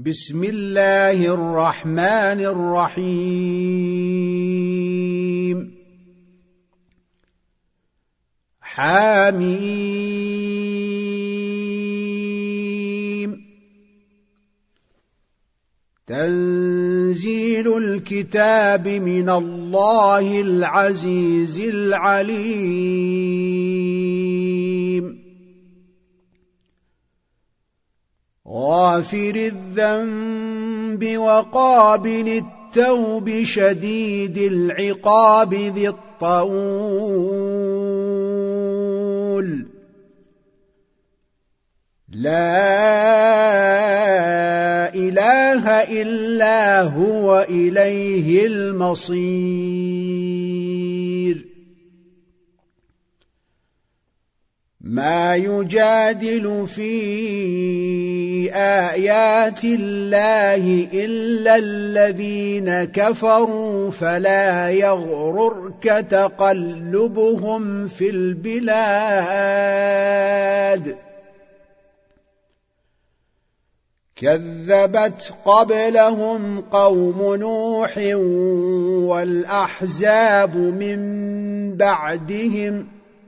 بسم الله الرحمن الرحيم حميم تنزيل الكتاب من الله العزيز العليم غافر الذنب وقابل التوب شديد العقاب ذي الطول لا إله إلا هو إليه المصير ما يجادل في آيات الله إلا الذين كفروا فلا يغررك تقلبهم في البلاد كذبت قبلهم قوم نوح والأحزاب من بعدهم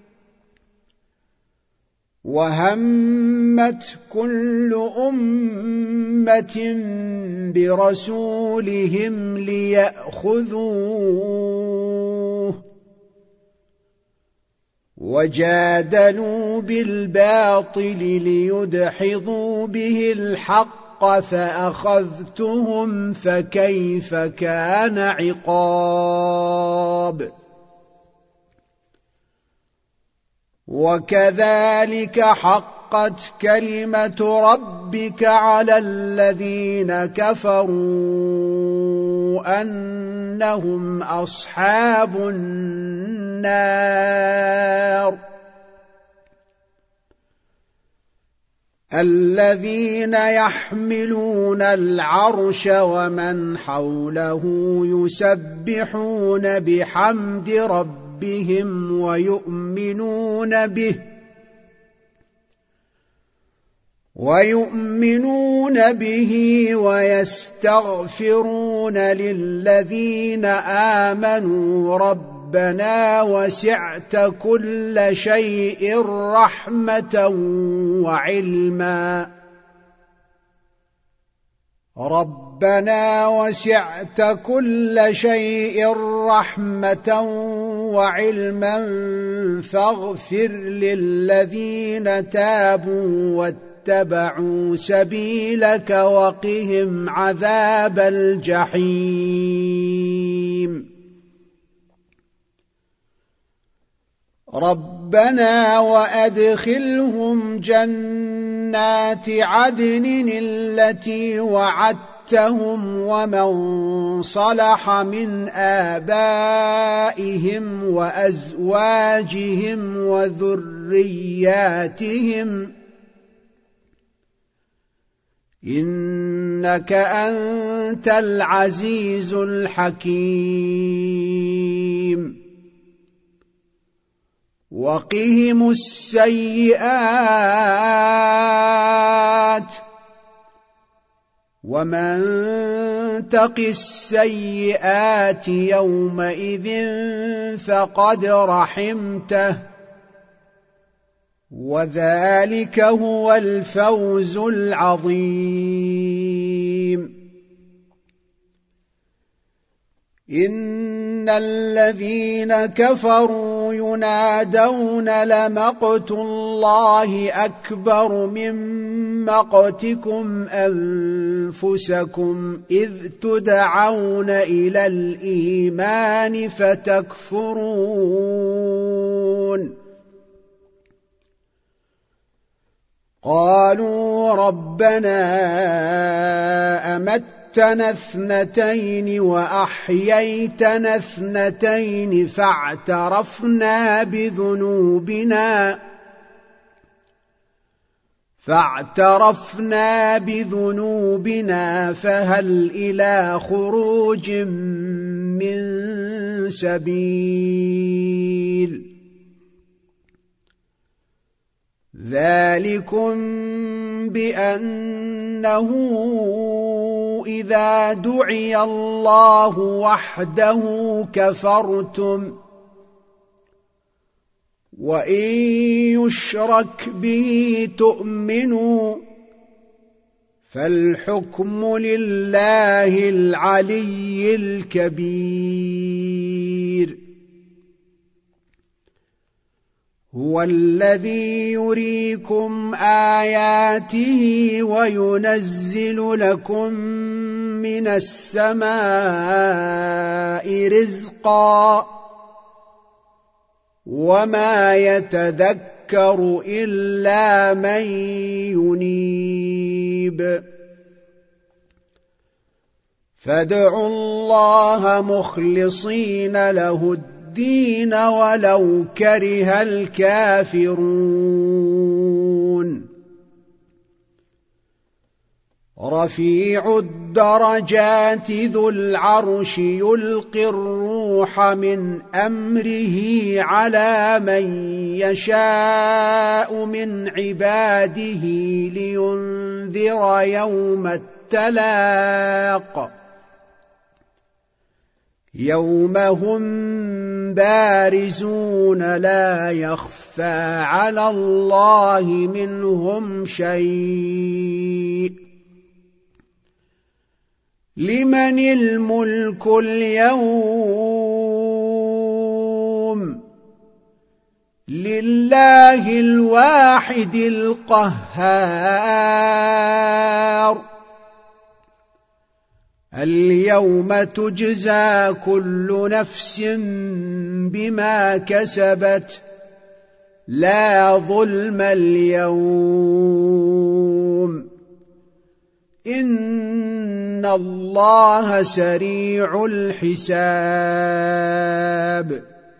وهمت كل أمة برسولهم ليأخذوه وجادلوا بالباطل ليدحضوا به الحق فأخذتهم فكيف كان عقاب وكذلك حقت كلمة ربك على الذين كفروا أنهم أصحاب النار الذين يحملون العرش ومن حوله يسبحون بحمد ربهم ويؤمنون به ويستغفرون للذين آمنوا ربنا وسعت كل شيء رحمة وعلما ربنا وسعت كل شيء رحمة وعلما فاغفر للذين تابوا واتبعوا سبيلك وقهم عذاب الجحيم ربنا وأدخلهم جنات عدن التي وعدتهم ومن صلح من آبائهم وأزواجهم وذرياتهم إنك أنت العزيز الحكيم وقهم السيئات ومن تق السيئات يومئذ فقد رحمته وذلك هو الفوز العظيم إن الذين كفروا ينادون لمقت الله أكبر من مقتكم أنفسكم إذ تدعون إلى الإيمان فتكفرون قالوا ربنا أمتنا اثنتين وأحييتنا اثنتين فاعترفنا بذنوبنا فهل إلى خروج من سبيل ذلكم بأنه إذا دعي الله وحده كفرتم وإن يشرك به تؤمنوا فالحكم لله العلي الكبير هو الذي يريكم آياته وينزل لكم من السماء رزقا وما يتذكر إلا من ينيب فادعوا الله مخلصين له الدين ولو كره الكافرون رفيع الدرجات ذو العرش يلقي الروح من أمره على من يشاء من عباده لينذر يوم التلاق يوم هم بارزون لا يخفى على الله منهم شيء لمن الملك اليوم لله الواحد القهار اليوم تجزى كل نفس بما كسبت لا ظلم اليوم إن الله سريع الحساب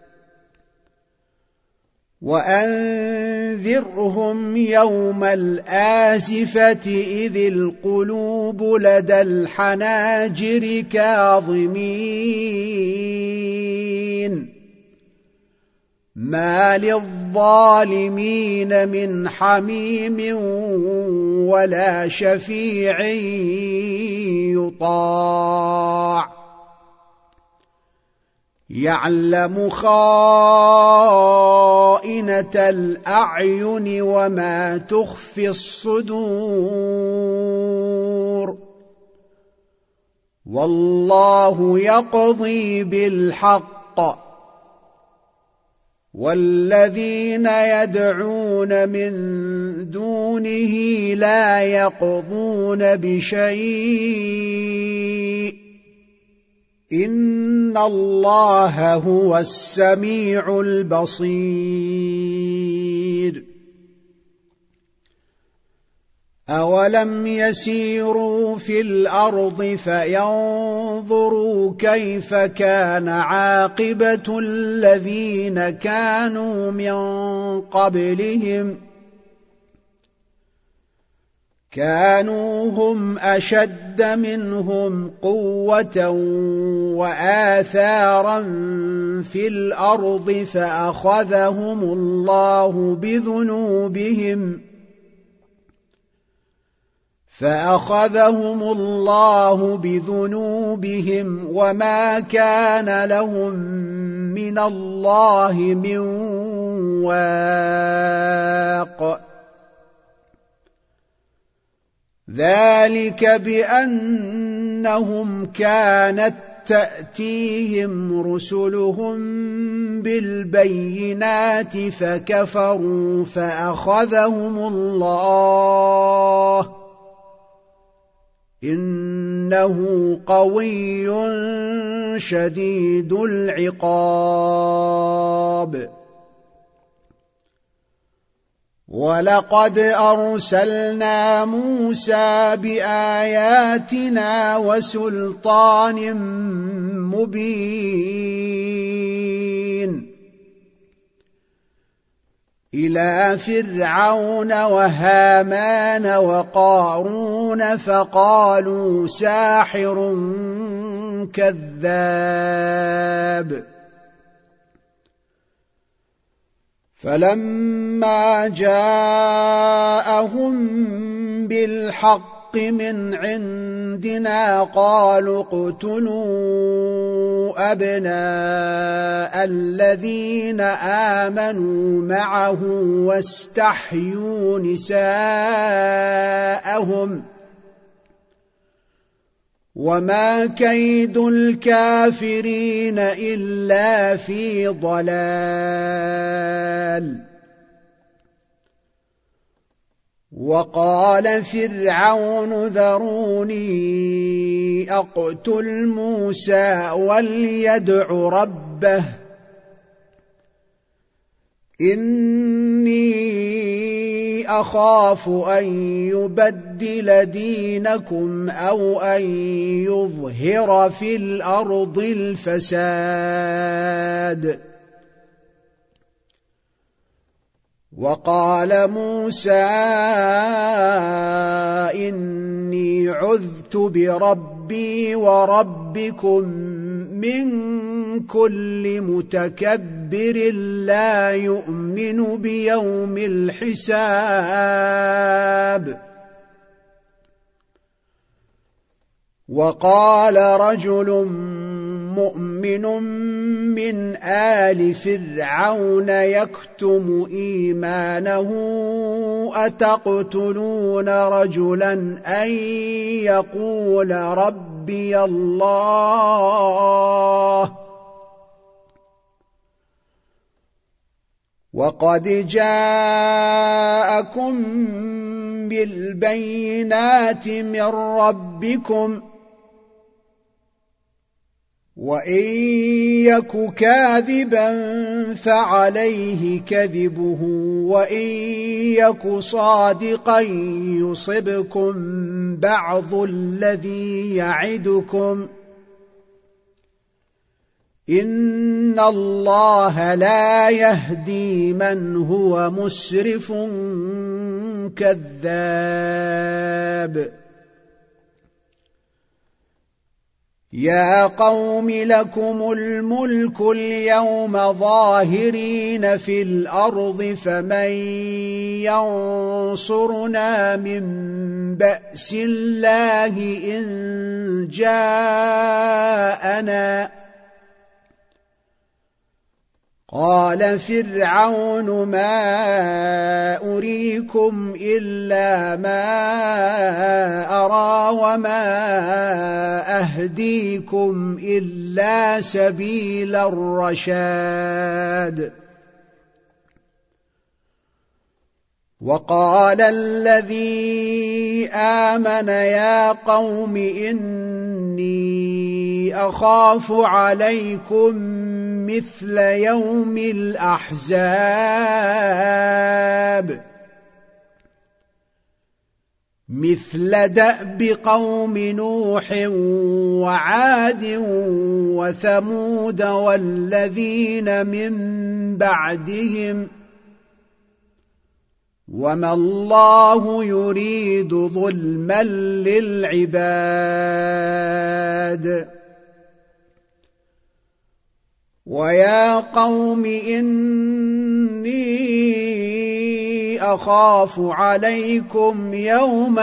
وأنذرهم يوم الآزفة إذ القلوب لدى الحناجر كاظمين ما للظالمين من حميم ولا شفيع يطاع يعلم خائنة الأعين وما تخفي الصدور والله يقضي بالحق والذين يدعون من دونه لا يقضون بشيء إن الله هو السميع البصير أولم يسيروا في الأرض فينظروا كيف كان عاقبة الذين كانوا من قبلهم كانوا هم أشد منهم قوة وآثارا في الأرض فأخذهم الله بذنوبهم وما كان لهم من الله من واق ذلك بأنهم كانت تأتيهم رسلهم بالبينات فكفروا فأخذهم الله إنه قوي شديد العقاب ولقد أرسلنا موسى بآياتنا وسلطان مبين إلى فرعون وهامان وقارون فقالوا ساحر كذاب فلما جاءهم بالحق من عندنا قالوا اقتلوا أبناء الذين آمنوا معه واستحيوا نساءهم وما كيد الكافرين إلا في ضلال. وقال فرعون ذروني أقتل موسى وليدع ربه إني أخاف أن يبدل دينكم أو أن يظهر في الأرض الفساد. وقال موسى إني عذت بربي وربكم من كل متكبر لا يؤمن بيوم الحساب. وقال رجل مؤمن من آل فرعون يكتم إيمانه أتقتلون رجلا أن يقول ربي الله وقد جاءكم بالبينات من ربكم وإن يك كاذبا فعليه كذبه وإن يك صادقا يصبكم بعض الذي يعدكم إن الله لا يهدي من هو مسرف كذاب. يا قوم لكم الملك اليوم ظاهرين في الأرض فمن ينصرنا من بأس الله إن جاءنا. قال فرعون ما أريكم إلا ما أرى وما أهديكم إلا سبيل الرشاد. وقال الذي آمن يا قوم إني أخاف عليكم مثل يوم الأحزاب مثل دأب قوم نوح وعاد وثمود والذين من بعدهم وما الله يريد ظلما للعباد. ويا قوم إني أخاف عليكم يوم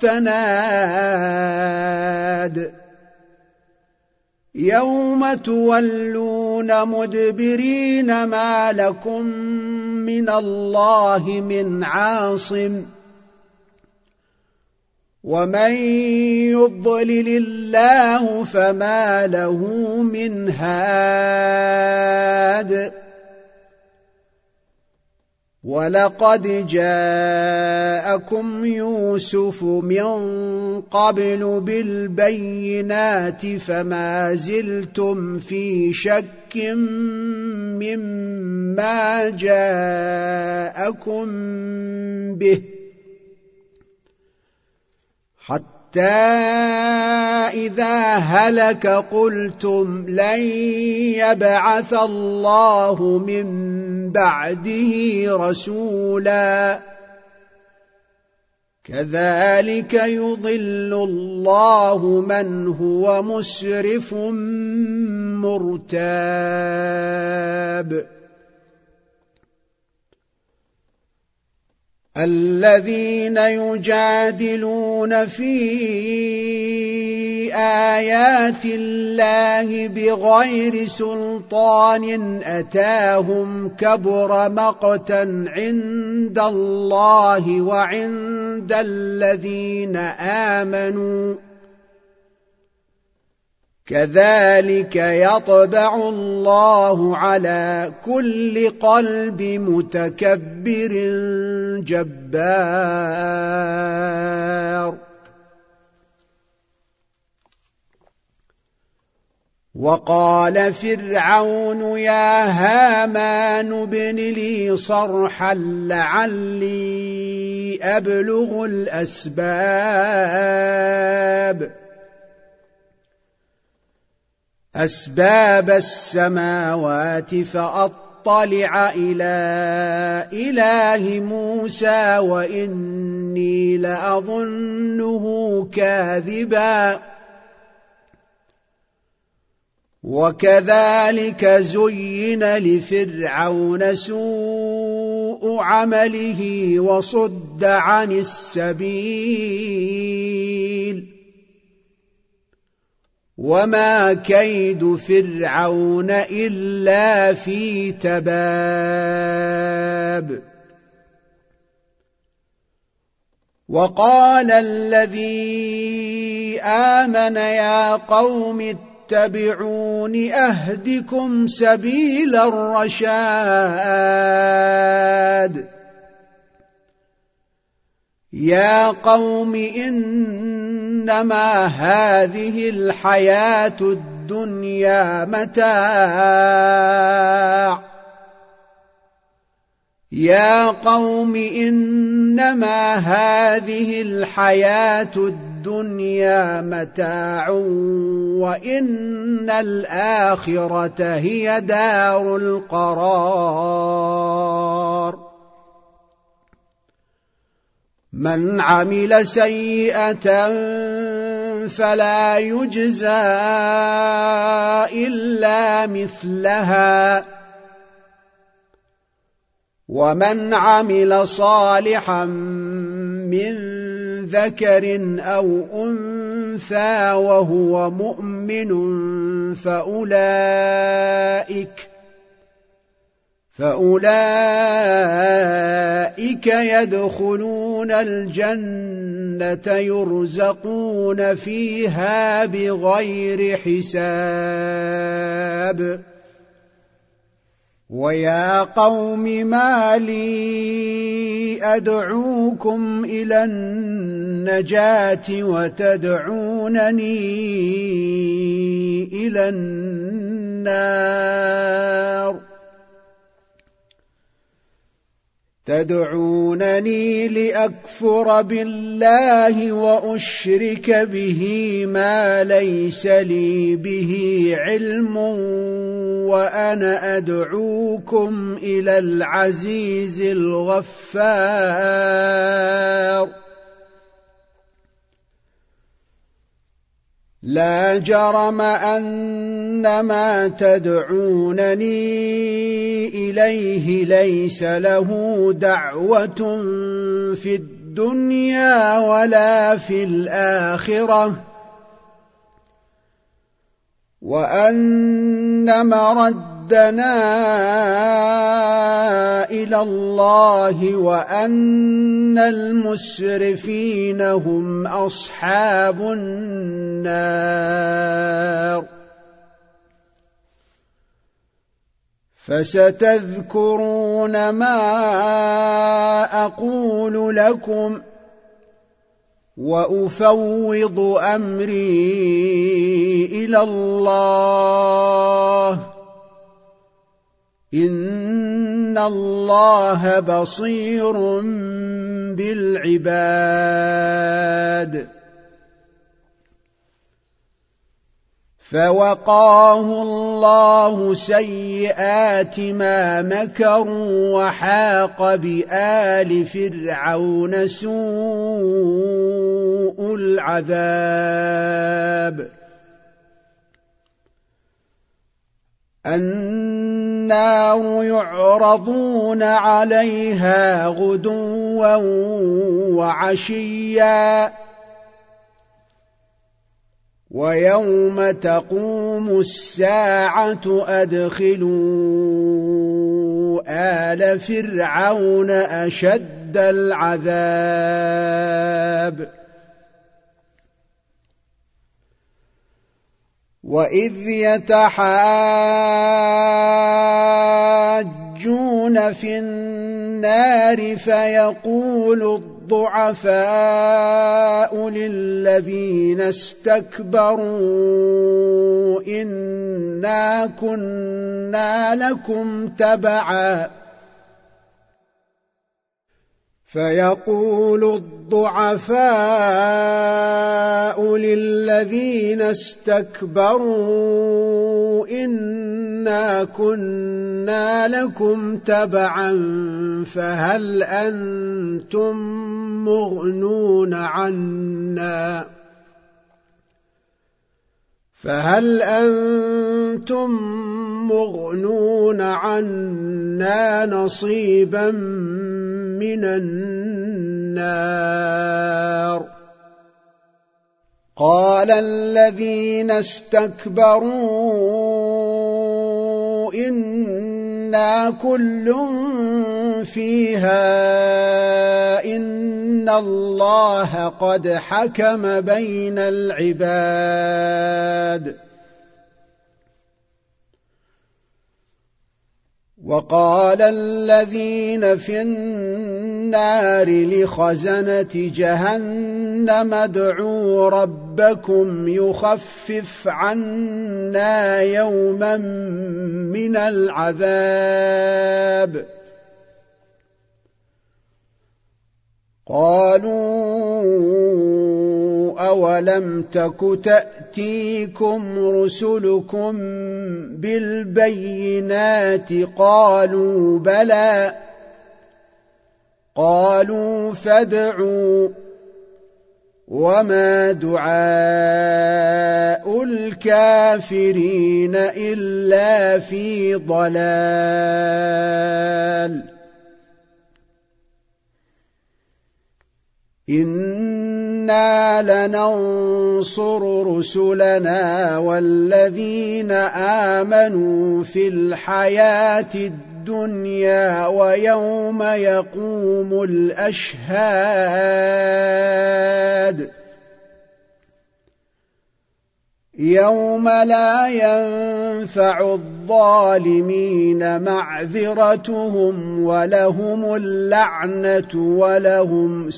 التناد يوم تولون مدبرين ما لكم من الله من عاصم ومن يضلل الله فما له من هاد. ولقد جاءكم يوسف من قبل بالبينات فما زلتم في شك مما جاءكم به حتى إذا هلك قلتم لن يبعث الله من بعده رسولا كذلك يضل الله من هو مسرف مرتاب. الذين يجادلون في آيات الله بغير سلطان أتاهم كبر مقتا عند الله وعند الذين آمنوا كذلك يطبع الله على كل قلب متكبر جبار. وقال فرعون يا هامان ابن لي صرحا لعلي أبلغ أسباب السماوات فأطلع إلى إله موسى وإني لأظنه كاذبا. وكذلك زين لفرعون سوء عمله وصد عن السبيل وما كيد فرعون إلا في تباب. وقال الذي آمن يا قوم اتبعون أهدكم سبيل الرشاد. يا قوم إنما هذه الحياة الدنيا متاع. يا قوم إنما هذه الحياة الدنيا متاع وإن الآخرة هي دار القرار. من عمل سيئة فلا يجزى إلا مثلها ومن عمل صالحا من ذكر أو أنثى وهو مؤمن فأولئك يدخلون الجنة يرزقون فيها بغير حساب. ويا قوم ما لي أدعوكم إلى النجاة وتدعونني إلى النار. تدعونني لأكفر بالله وأشرك به ما ليس لي به علم وأنا أدعوكم إلى العزيز الغفار. لا جرم أن ما تدعونني إليه ليس له دعوة في الدنيا ولا في الآخرة وأن مردنا إلى الله وأن المسرفين هم أصحاب النار. فستذكرون ما أقول لكم وأفوض أمري إلى الله إن الله بصير بالعباد. فوقاه الله سيئات ما مكروا وحاق بآل فرعون سوء العذاب. النار يعرضون عليها غدوا غدوا وعشيا ويوم تقوم الساعة أدخلوا آل فرعون أشد العذاب وإذ يتحاجون في النار فيقول الضعفاء للذين استكبروا إنا كنا لكم تبعا فيقول الضعفاء للذين استكبروا إنا كنا لكم تبعا فهل أنتم مغنون عنا نصيبا من النار قال الذين استكبروا إنا كل فيها إن الله قد حكم بين العباد وقال الذين في النار لخزنة جهنم ادعوا ربكم يخفف عنا يوما من العذاب قالوا أولم تك تأتيكم رسلكم بالبينات قالوا بلى قالوا فادعوا وما دعاء الكافرين إلا في ضلال إنا لننصر رسلنا والذين آمنوا في الحياة الدنيا ويوم يقوم الأشهاد يوم لا ينفع الظالمين معذرتهم ولهم اللعنة ولهم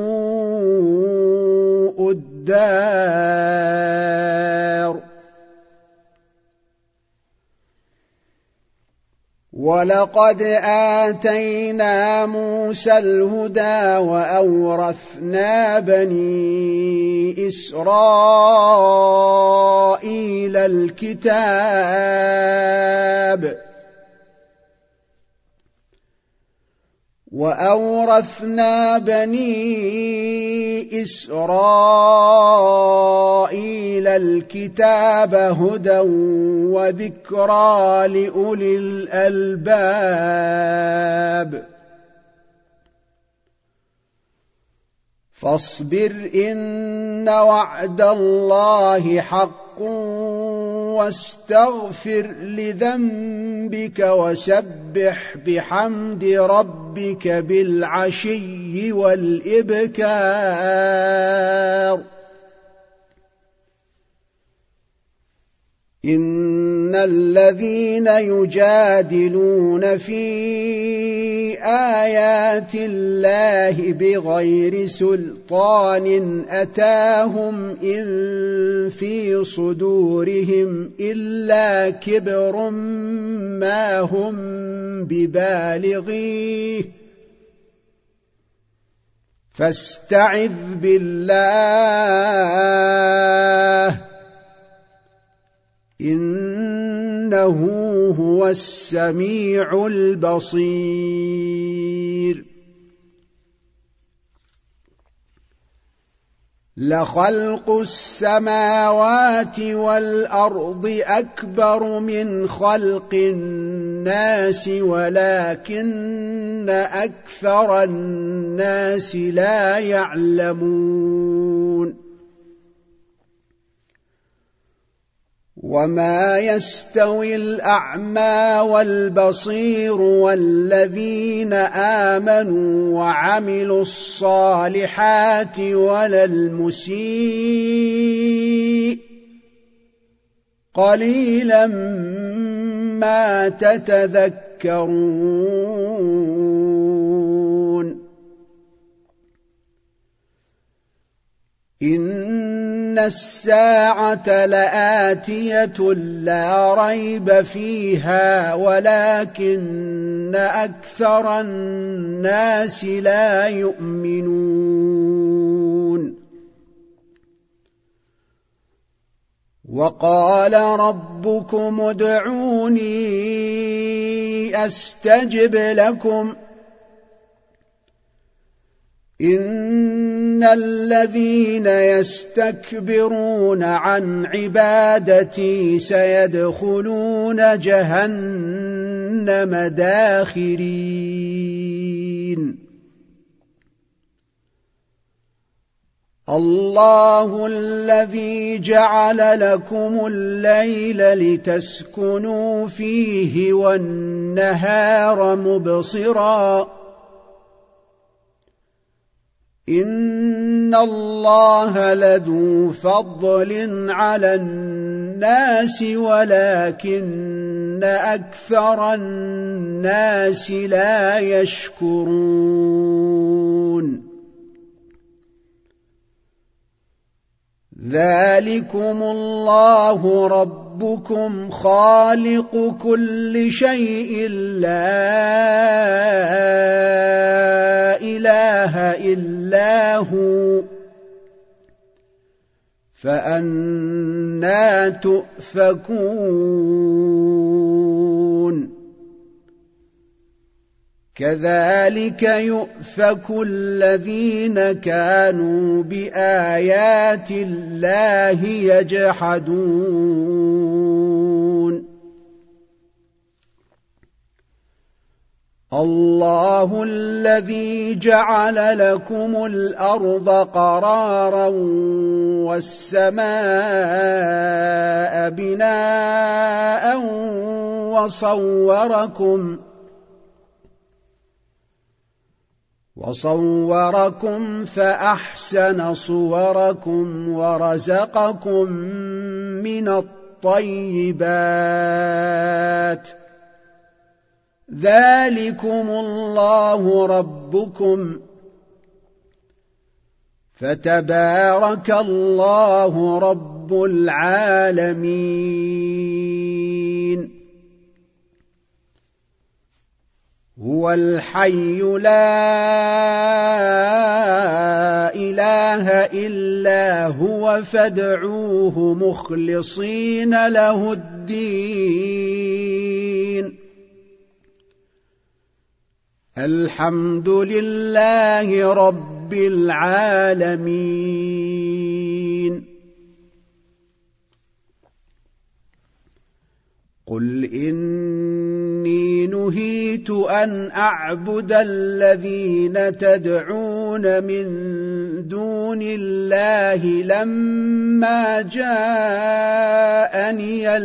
سوء الدار ولقد آتينا موسى الهدى وأورثنا بني إسرائيل الكتاب وأورثنا بني إسرائيل الكتاب هدى وذكرى لأولي الألباب فاصبر إن وعد الله حق واستغفر لذنبك وسبح بحمد ربك بالعشي والإبكار إن الذين يجادلون في آيات الله بغير سلطان أتاهم إن في صدورهم إلا كبر ما هم ببالغيه فاستعذ بالله إنه هو السميع البصير لخلق السماوات والأرض أكبر من خلق الناس ولكن أكثر الناس لا يعلمون وما يستوي الأعمى والبصير والذين آمنوا وعملوا الصالحات ولا المسيء قليلا ما تتذكرون إن الساعة لآتية لا ريب فيها ولكن أكثر الناس لا يؤمنون وقال ربكم ادعوني أستجب لكم إن الذين يستكبرون عن عبادتي سيدخلون جهنم داخرين الله الذي جعل لكم الليل لتسكنوا فيه والنهار مبصراً إن الله لذو فضل على الناس ولكن أكثر الناس لا يشكرون ذلكم الله ربكم خالق كل شيء لا إله إلا هو فأنى تؤفكون كذلك يؤفك الذين كانوا بآيات الله يجحدون الله الذي جعل لكم الأرض قرارا والسماء بناء وصوركم فأحسن صوركم ورزقكم من الطيبات ذلكم الله ربكم فتبارك الله رب العالمين هو الحي لا إله إلا هو فادعوه مخلصين له الدين الحمد لله رب العالمين قل إني نهيت أن أعبد الذين تدعون من دون الله لما جاءني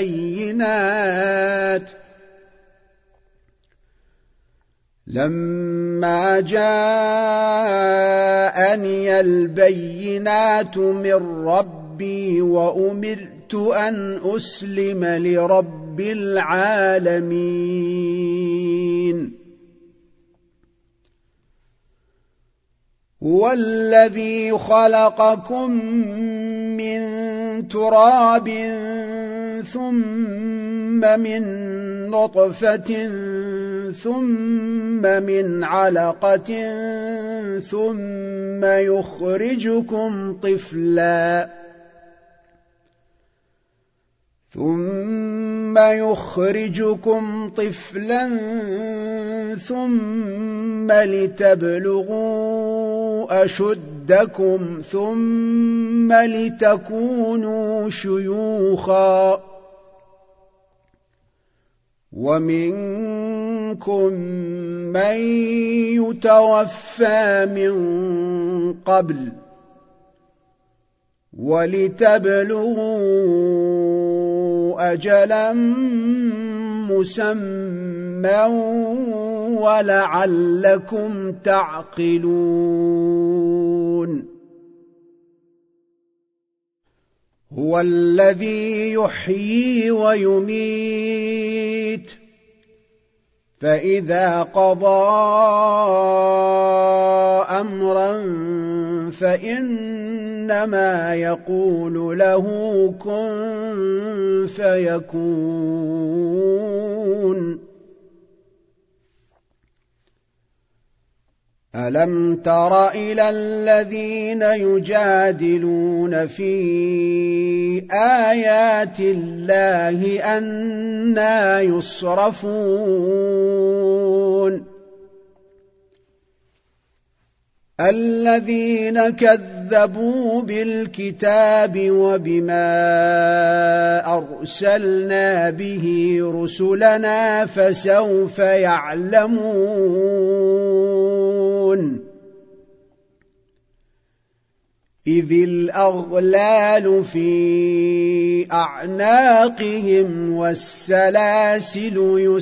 البينات من ربي وأمرت أن أسلم لرب العالمين هو الذي خلقكم من تراب ثم من نطفة ثم من علقة ثم يخرجكم طفلا ثم لتبلغوا أشدكم أشدكم ثم لتكونوا شيوخا ومنكم من يتوفى من قبل ولتبلغوا أجلا مسمى ولعلكم تعقلون هو الذي يحيي ويميت فإذا قضى أمرا فإنما يقول له كن فيكون ألم تر إلى الذين يجادلون في آيات الله أنى يصرفون الذين كذبوا بالكتاب وبما أرسلنا به رسلنا فسوف يعلمون إذ الأغلال في أعناقهم والسلاسل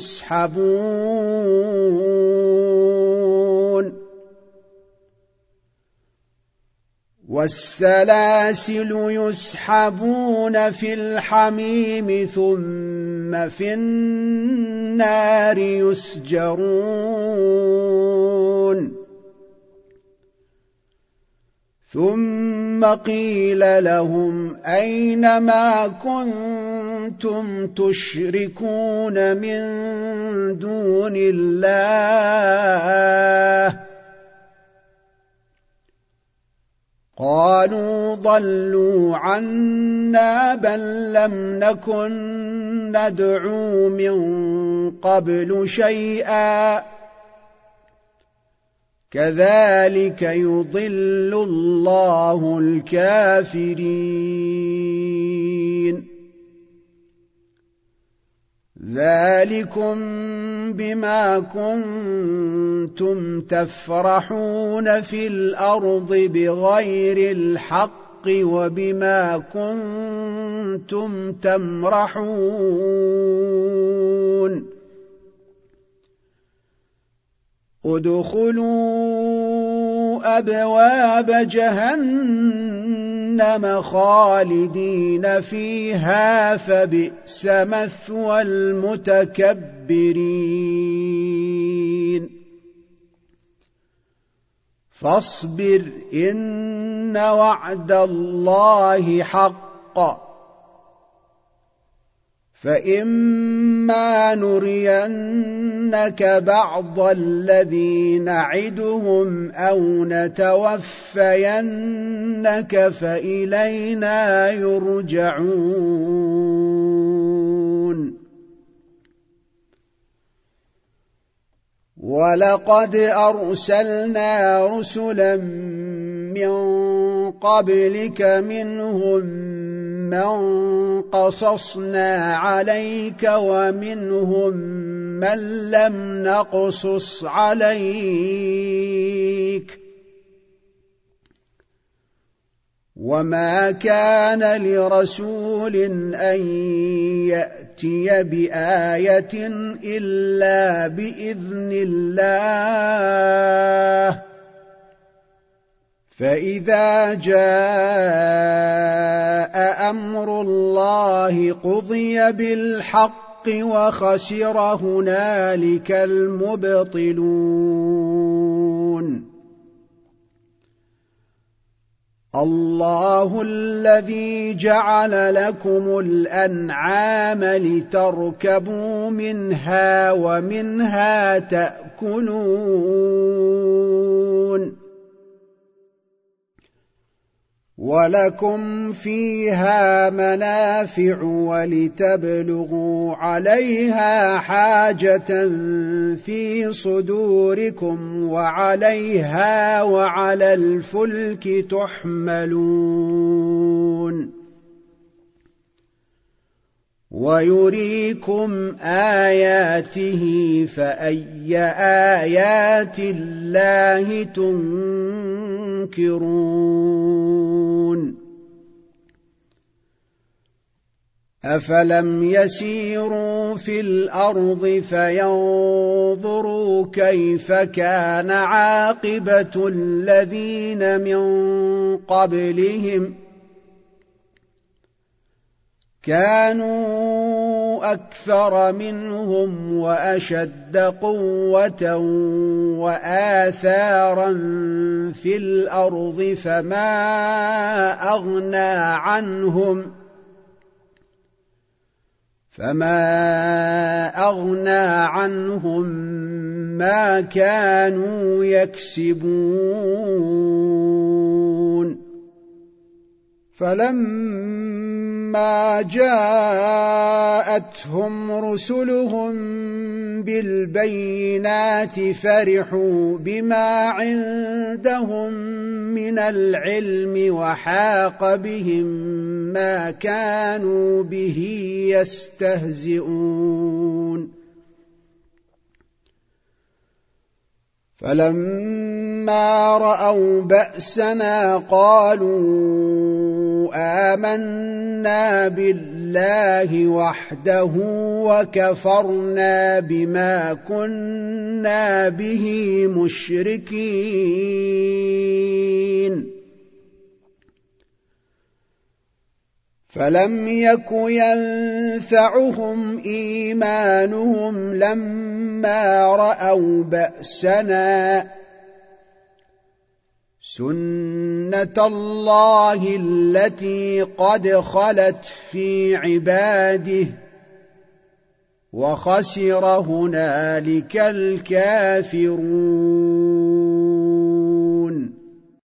يسحبون في الحميم ثم في النار يسجرون ثم قيل لهم أين ما كنتم تشركون من دون الله قالوا ضلوا عنا بل لم نكن ندعو من قبل شيئا كذلك يضل الله الكافرين ذلكم بما كنتم تفرحون في الأرض بغير الحق وبما كنتم تمرحون ادخلوا أبواب جهنم خالدين فيها فبئس مثوى المتكبرين فاصبر إن وعد الله حق فإما نرينك بعض الذي نعدهم أو نتوفينك فإلينا يرجعون ولقد أرسلنا رسلا من قبلك منهم من قصصنا عليك ومنهم من لم نقصص عليك وما كان لرسول أن يأتي بآية إلا بإذن الله فإذا جاء أمر الله قضي بالحق وخسر هنالك المبطلون الله الذي جعل لكم الأنعام لتركبوا منها ومنها تأكلون ولكم فيها منافع ولتبلغوا عليها حاجة في صدوركم وعليها وعلى الفلك تحملون ويريكم آياته فأي آيات الله تنكرون أفلم يسيروا في الأرض فينظروا كيف كان عاقبة الذين من قبلهم كانوا أكثر منهم وأشد قوة وآثارا في الأرض فما أغنى عنهم ما كانوا يكسبون فلما جاءتهم رسلهم بالبينات فرحوا بما عندهم من العلم وحاق بهم ما كانوا به يستهزئون فلما رأوا بأسنا قالوا آمنا بالله وحده وكفرنا بما كنا به مشركين فلم يك ينفعهم إيمانهم لما رأوا بأسنا سنة الله التي قد خلت في عباده وخسر هنالك الكافرون